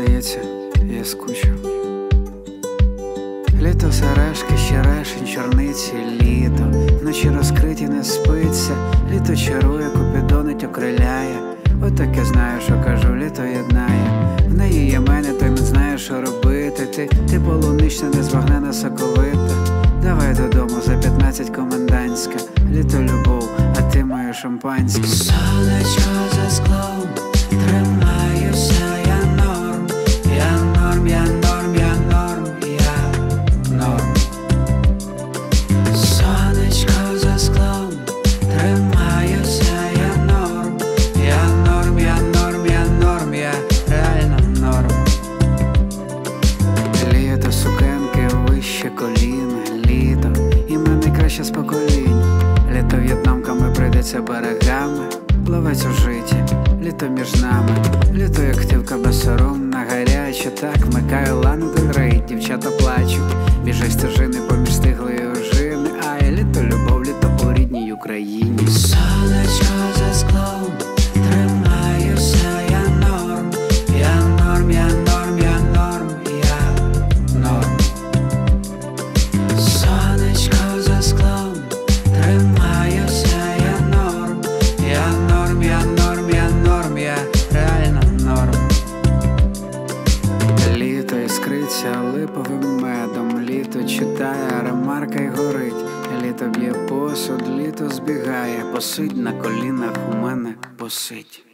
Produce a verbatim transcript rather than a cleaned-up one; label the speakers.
Speaker 1: здається, я скучив. Літо сережки, черешень, чорниці, літо вночі розкриті не спиться. Літо чарує, купідонить, окриляє. Отаке знаю, що кажу, літо єднає. В неї є мене, той не знає, що робити. Ти, ти полунична, незбагнена, соковита. Давай додому за п'ятнадцять комендантська. Літо любов, а ти моє шампанське.
Speaker 2: Сонечко за склом, тримаюся, я норм. Я норм, я норм, я норм, я норм. Сонечко за склом, тримаюся, я норм. Я норм, я норм, я норм, я реально норм.
Speaker 1: Літо, сукенки вище колін. Літо, і ми найкраще з поколінь. Літо в'єтнамками прийдеться берегами. Плавець у житті, літо між нами. Літо як птівка безсоромна, гаряча. Так, вмикаю Лану Дель Рей, дівчата плачуть. Біжи стежини поміж стиглої ожини. Ай, літо любов, літо по рідній Україні.
Speaker 2: Сонечко за склом, тримаюся, я норм. Я норм, я норм, я норм, я норм. Сонечко за склом, тримаюся, я норм. Я норм, я норм, я норм, я реально норм.
Speaker 1: Літо іскриться липовим медом. Літо читає, ремарка й горить. Літо б'є посуд, літо збігає. Посидь на колінах у мене, посидь.